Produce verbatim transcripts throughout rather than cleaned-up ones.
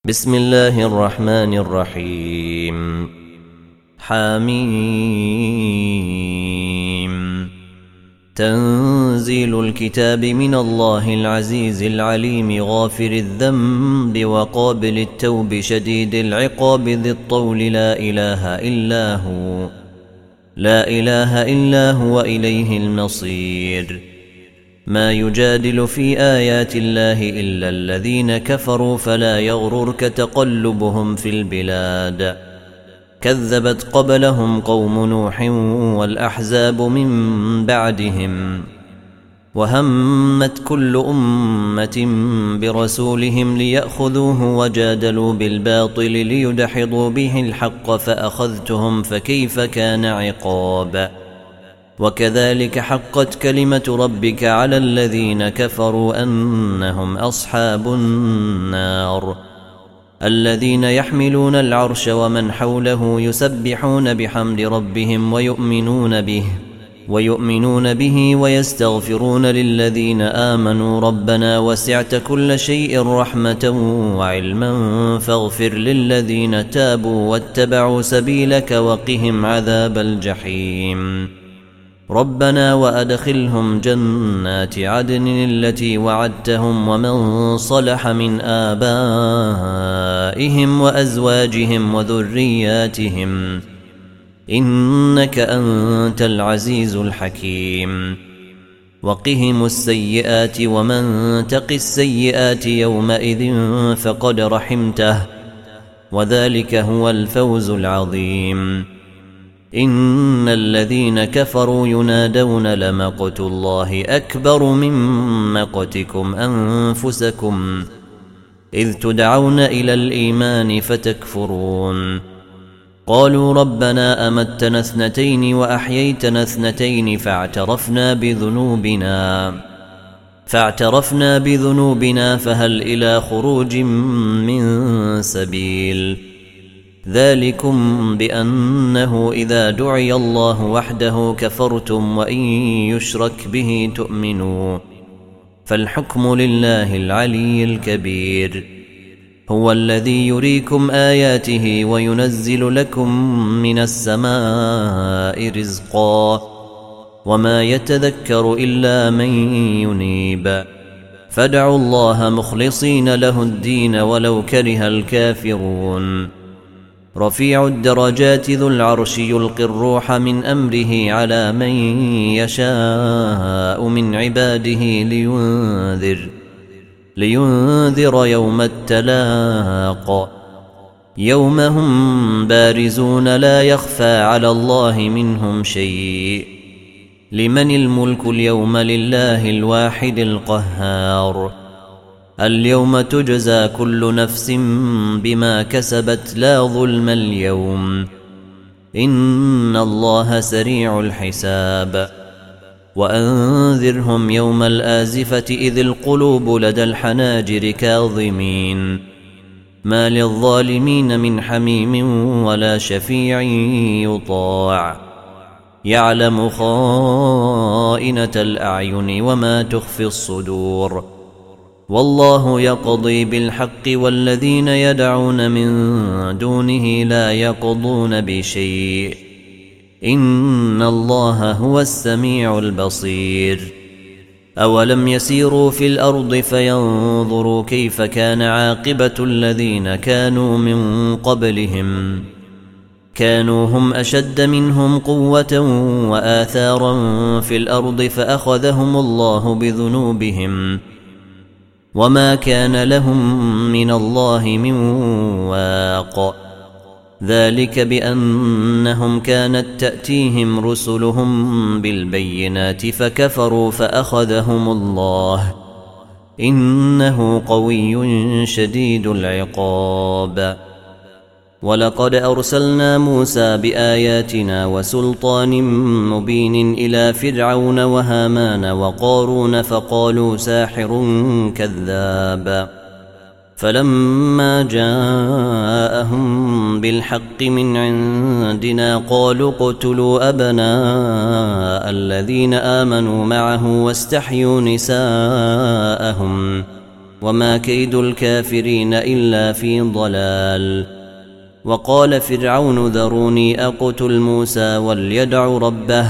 بسم الله الرحمن الرحيم. حميم. تنزيل الكتاب من الله العزيز العليم غافر الذنب وقابل التوب شديد العقاب ذي الطول لا إله إلا هو لا إله إلا هو إليه المصير. ما يجادل في آيات الله إلا الذين كفروا فلا يغررك تقلبهم في البلاد. كذبت قبلهم قوم نوح والأحزاب من بعدهم وهمت كل أمة برسولهم ليأخذوه وجادلوا بالباطل ليدحضوا به الحق فأخذتهم فكيف كان عقاب. وكذلك حقت كلمة ربك على الذين كفروا أنهم أصحاب النار الذين يحملون العرش ومن حوله يسبحون بحمد ربهم ويؤمنون به ويؤمنون به ويستغفرون للذين آمنوا ربنا وسعت كل شيء رحمة وعلما فاغفر للذين تابوا واتبعوا سبيلك وقهم عذاب الجحيم. ربنا وأدخلهم جنات عدن التي وعدتهم ومن صلح من آبائهم وأزواجهم وذرياتهم إنك أنت العزيز الحكيم. وقهم السيئات ومن تق السيئات يومئذ فقد رحمته وذلك هو الفوز العظيم. إن الذين كفروا ينادون لمقت الله أكبر من مقتكم أنفسكم إذ تدعون إلى الإيمان فتكفرون. قالوا ربنا أمتنا اثنتين وأحييتنا اثنتين فاعترفنا بذنوبنا فاعترفنا بذنوبنا فهل إلى خروج من سبيل. ذلكم بأنه إذا دعي الله وحده كفرتم وإن يشرك به تؤمنوا فالحكم لله العلي الكبير. هو الذي يريكم آياته وينزل لكم من السماء رزقا وما يتذكر إلا من ينيب. فادعوا الله مخلصين له الدين ولو كره الكافرون. رفيع الدرجات ذو العرش يلقي الروح من أمره على من يشاء من عباده لينذر لينذر يوم التلاق يوم هم بارزون لا يخفى على الله منهم شيء. لمن الملك اليوم لله الواحد القهار. اليوم تجزى كل نفس بما كسبت لا ظلم اليوم إن الله سريع الحساب. وأنذرهم يوم الآزفة إذ القلوب لدى الحناجر كاظمين ما للظالمين من حميم ولا شفيع يطاع. يعلم خائنة الأعين وما تخفي الصدور. والله يقضي بالحق والذين يدعون من دونه لا يقضون بشيء إن الله هو السميع البصير. أولم يسيروا في الأرض فينظروا كيف كان عاقبة الذين كانوا من قبلهم كانوا هم أشد منهم قوة وآثارا في الأرض فأخذهم الله بذنوبهم وما كان لهم من الله من واق. ذلك بأنهم كانت تأتيهم رسلهم بالبينات فكفروا فأخذهم الله إنه قوي شديد العقاب. ولقد أرسلنا موسى بآياتنا وسلطان مبين إلى فرعون وهامان وقارون فقالوا ساحر كذاب. فلما جاءهم بالحق من عندنا قالوا اقتلوا أبناء الذين آمنوا معه واستحيوا نساءهم وما كيد الكافرين إلا في ضلال. وقال فرعون ذروني أقتل موسى وليدع ربه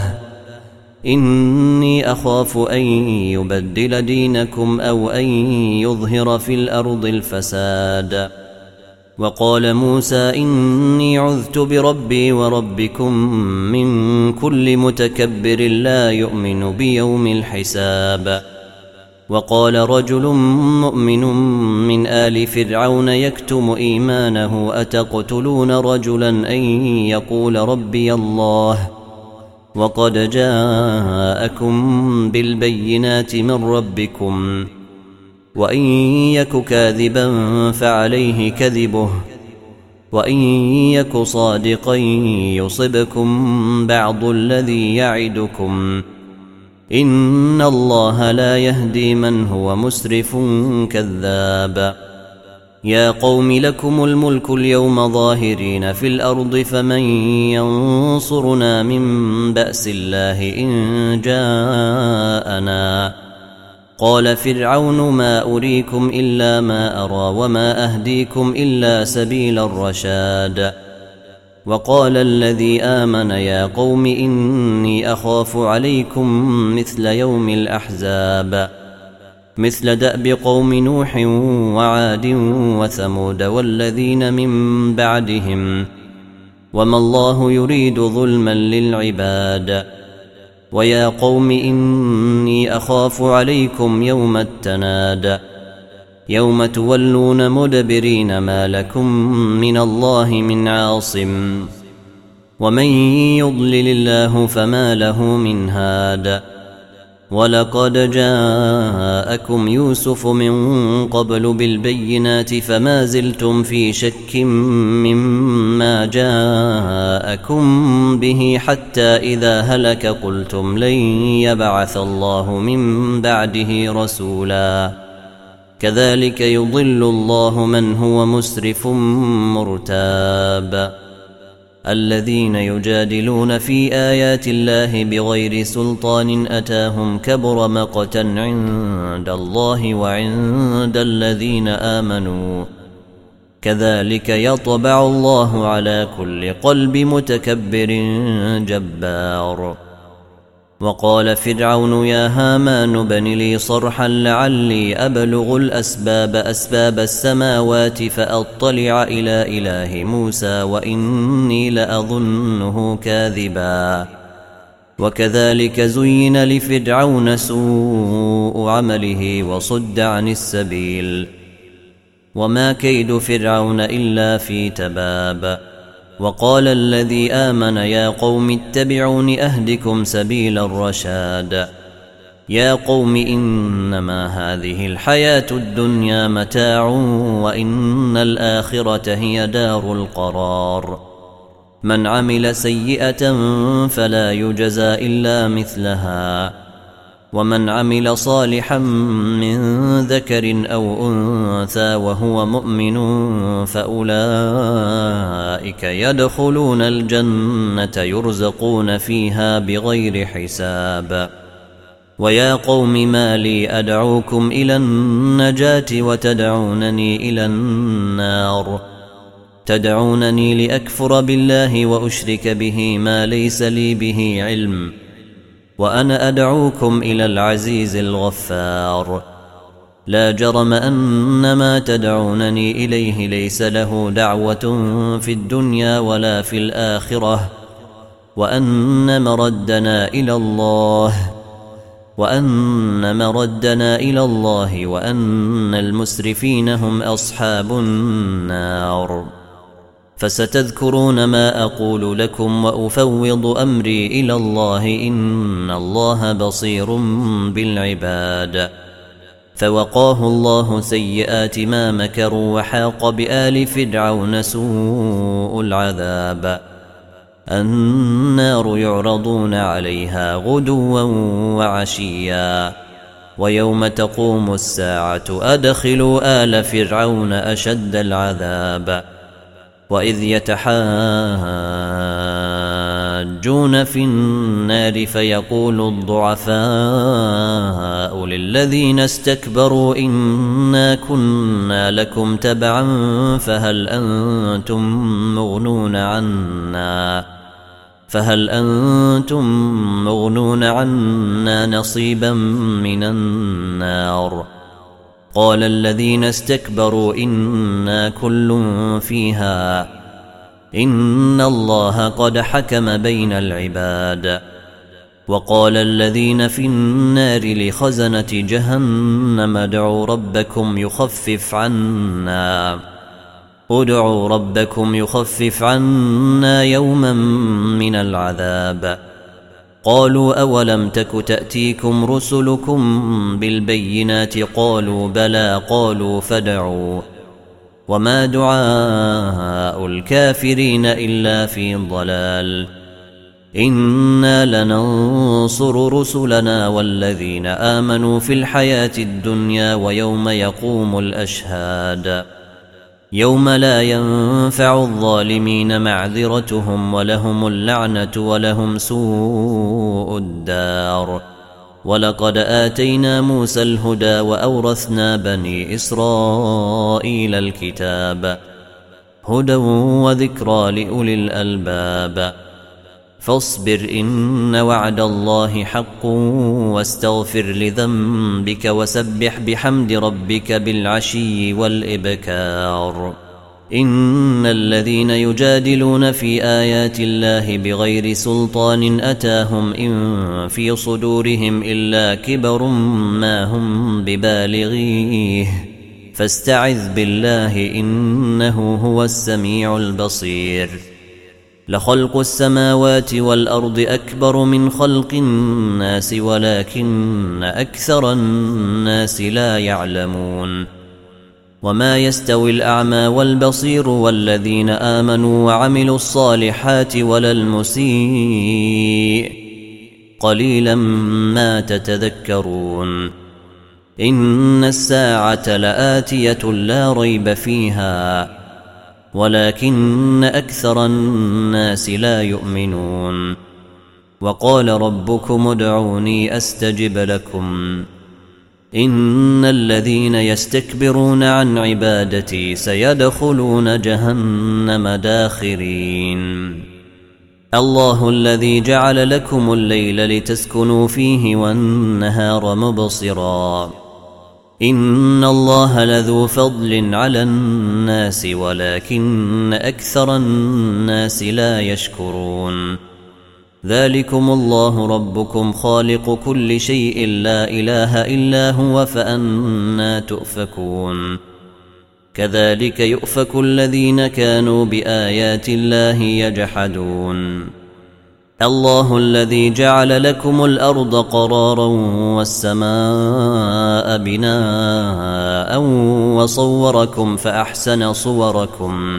إني أخاف أن يبدل دينكم أو أن يظهر في الأرض الفساد. وقال موسى إني عذت بربي وربكم من كل متكبر لا يؤمن بيوم الحساب. وقال رجل مؤمن من آل فرعون يكتم إيمانه أتقتلون رجلا أن يقول ربي الله وقد جاءكم بالبينات من ربكم وإن يك كاذبا فعليه كذبه وإن يك صادقا يصبكم بعض الذي يعدكم إن الله لا يهدي من هو مسرف كذاب. يا قوم لكم الملك اليوم ظاهرين في الأرض فمن ينصرنا من بأس الله إن جاءنا. قال فرعون ما أريكم إلا ما أرى وما أهديكم إلا سبيل الرشاد. وقال الذي آمن يا قوم إني أخاف عليكم مثل يوم الأحزاب مثل دأب قوم نوح وعاد وثمود والذين من بعدهم وما الله يريد ظلما للعباد. ويا قوم إني أخاف عليكم يوم التناد يوم تولون مدبرين ما لكم من الله من عاصم ومن يضلل الله فما له من هاد. ولقد جاءكم يوسف من قبل بالبينات فما زلتم في شك مما جاءكم به حتى إذا هلك قلتم لن يبعث الله من بعده رسولا كذلك يضل الله من هو مسرف مرتاب. الذين يجادلون في آيات الله بغير سلطان أتاهم كبر مقتا عند الله وعند الذين آمنوا كذلك يطبع الله على كل قلب متكبر جبار. وقال فرعون يا هامان ابن لي صرحا لعلي أبلغ الأسباب أسباب السماوات فأطلع إلى إله موسى وإني لأظنه كاذبا. وكذلك زين لفرعون سوء عمله وصد عن السبيل وما كيد فرعون إلا في تباب. وقال الذي آمن يا قوم اتبعون أهدكم سبيل الرشاد. يا قوم إنما هذه الحياة الدنيا متاع وإن الآخرة هي دار القرار. من عمل سيئة فلا يجزى إلا مثلها ومن عمل صالحا من ذكر أو أنثى وهو مؤمن فأولئك يدخلون الجنة يرزقون فيها بغير حساب. ويا قوم ما لي أدعوكم إلى النجاة وتدعونني إلى النار تدعونني لأكفر بالله وأشرك به ما ليس لي به علم وأنا أدعوكم إلى العزيز الغفار. لا جرم أن ما تدعونني إليه ليس له دعوة في الدنيا ولا في الآخرة وأن مردنا إلى الله وأن مردنا إلى الله وأن المسرفين هم أصحاب النار. فستذكرون ما أقول لكم وأفوض أمري إلى الله إن الله بصير بالعباد. فوقاه الله سيئات ما مكروا وحاق بآل فرعون سوء العذاب. النار يعرضون عليها غدوا وعشيا ويوم تقوم الساعة أدخلوا آل فرعون أشد العذاب. وإذ يتحاجون يتحاجون في النار فيقول الضعفاء للذين استكبروا إنا كنا لكم تبعا فهل أنتم مغنون عنا فهل أنتم مغنون عنا نصيبا من النار قال الذين استكبروا إنا كل فيها إن الله قد حكم بين العباد وقال الذين في النار لخزنة جهنم ادعوا ربكم يخفف عنا ادعوا ربكم يخفف عنا يوما من العذاب قالوا أولم تك تأتيكم رسلكم بالبينات قالوا بلى قالوا فادعوا وما دعاء الكافرين إلا في ضلال إنا لننصر رسلنا والذين آمنوا في الحياة الدنيا ويوم يقوم الأشهاد يوم لا ينفع الظالمين معذرتهم ولهم اللعنة ولهم سوء الدار ولقد آتينا موسى الهدى وأورثنا بني إسرائيل الكتاب هدى وذكرى لأولي الألباب فاصبر إن وعد الله حق واستغفر لذنبك وسبح بحمد ربك بالعشي والإبكار إن الذين يجادلون في آيات الله بغير سلطان أتاهم إن في صدورهم إلا كبر ما هم ببالغيه فاستعذ بالله إنه هو السميع البصير لخلق السماوات والأرض أكبر من خلق الناس ولكن أكثر الناس لا يعلمون وما يستوي الأعمى والبصير والذين آمنوا وعملوا الصالحات ولا المسيء قليلا ما تتذكرون إن الساعة لآتية لا ريب فيها ولكن أكثر الناس لا يؤمنون وقال ربكم ادعوني أستجب لكم إن الذين يستكبرون عن عبادتي سيدخلون جهنم داخرين الله الذي جعل لكم الليل لتسكنوا فيه والنهار مبصرا إن الله لذو فضل على الناس ولكن أكثر الناس لا يشكرون ذلكم الله ربكم خالق كل شيء لا إله إلا هو فأنى تؤفكون كذلك يؤفك الذين كانوا بآيات الله يجحدون الله الذي جعل لكم الأرض قرارا والسماء بناء وصوركم فأحسن صوركم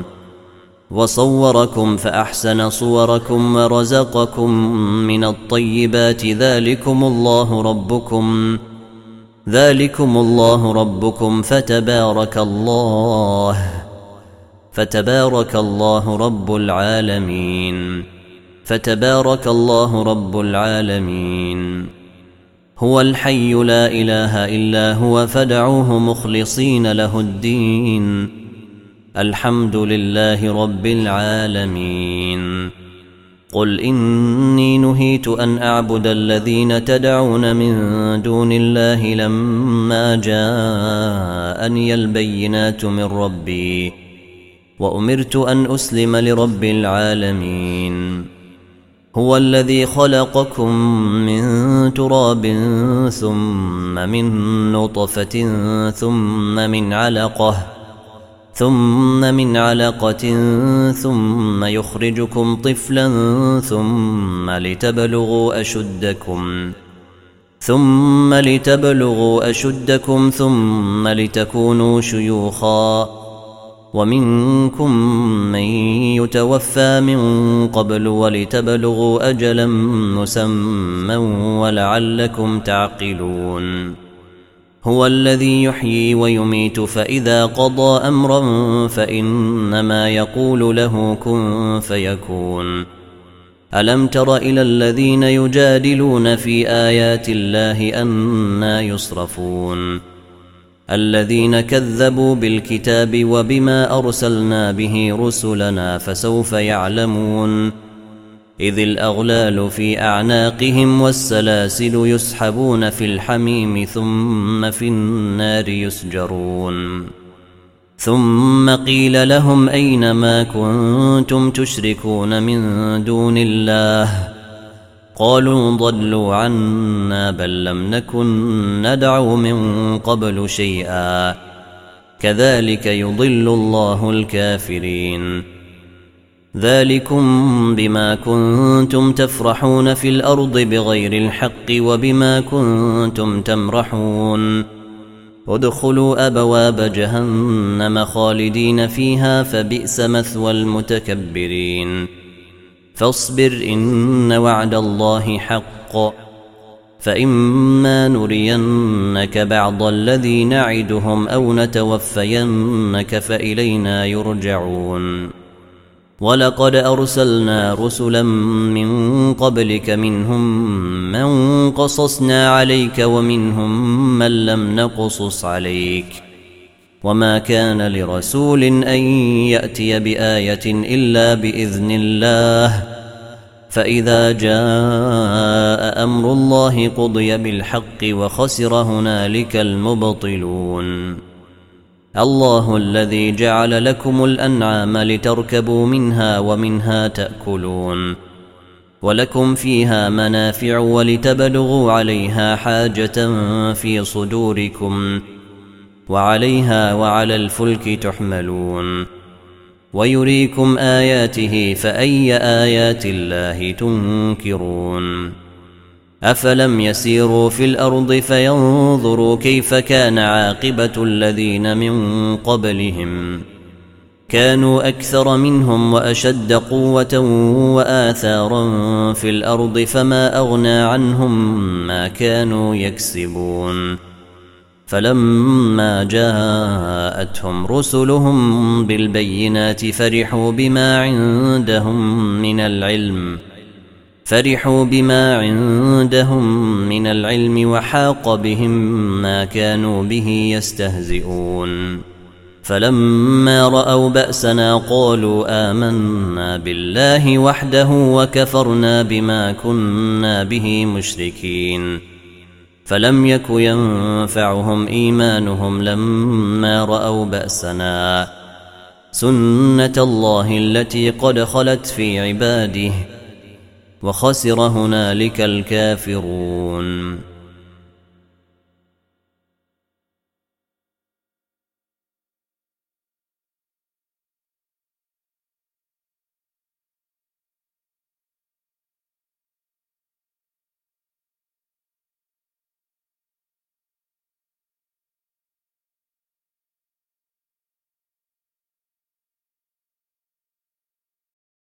وصوركم فأحسن صوركم ورزقكم من الطيبات ذلكم الله ربكم ذلكم الله ربكم فتبارك الله فتبارك الله رب العالمين فتبارك الله رب العالمين هو الحي لا إله إلا هو فادعوه مخلصين له الدين الحمد لله رب العالمين قل إني نهيت أن أعبد الذين تدعون من دون الله لما جاءني البينات من ربي وأمرت أن أسلم لرب العالمين هو الذي خلقكم من تراب ثم من نطفة ثم من علقة ثم من علقة ثم يخرجكم طفلا ثم لتبلغوا أشدكم ثم لتبلغوا أشدكم ثم لتكونوا شيوخا ومنكم من يتوفى من قبل ولتبلغوا أجلا مسمى ولعلكم تعقلون هو الذي يحيي ويميت فإذا قضى أمرا فإنما يقول له كن فيكون ألم تر إلى الذين يجادلون في آيات الله أنى يصرفون الذين كذبوا بالكتاب وبما أرسلنا به رسلنا فسوف يعلمون إذ الأغلال في أعناقهم والسلاسل يسحبون في الحميم ثم في النار يسجرون ثم قيل لهم أين ما كنتم تشركون من دون الله قالوا ضلوا عنا بل لم نكن ندعو من قبل شيئا كذلك يضل الله الكافرين ذلكم بما كنتم تفرحون في الأرض بغير الحق وبما كنتم تمرحون ادخلوا أبواب جهنم خالدين فيها فبئس مثوى المتكبرين فاصبر إن وعد الله حق فإما نرينك بعض الذي نعدهم أو نتوفينك فإلينا يرجعون ولقد أرسلنا رسلا من قبلك منهم من قصصنا عليك ومنهم من لم نقصص عليك وما كان لرسول أن يأتي بآية إلا بإذن الله فإذا جاء أمر الله قضي بالحق وخسر هنالك المبطلون الله الذي جعل لكم الأنعام لتركبوا منها ومنها تأكلون ولكم فيها منافع ولتبلغوا عليها حاجة في صدوركم وعليها وعلى الفلك تحملون ويريكم آياته فأي آيات الله تنكرون أفلم يسيروا في الأرض فينظروا كيف كان عاقبة الذين من قبلهم كانوا أكثر منهم وأشد قوة وآثارا في الأرض فما أغنى عنهم ما كانوا يكسبون فلما جاءتهم رسلهم بالبينات فرحوا بما عندهم من العلم فرحوا بما عندهم من العلم وحاق بهم ما كانوا به يستهزئون فلما رأوا بأسنا قالوا آمنا بالله وحده وكفرنا بما كنا به مشركين فلم يك ينفعهم إيمانهم لما رأوا بأسنا سنة الله التي قد خلت في عباده وخسر هنالك الكافرون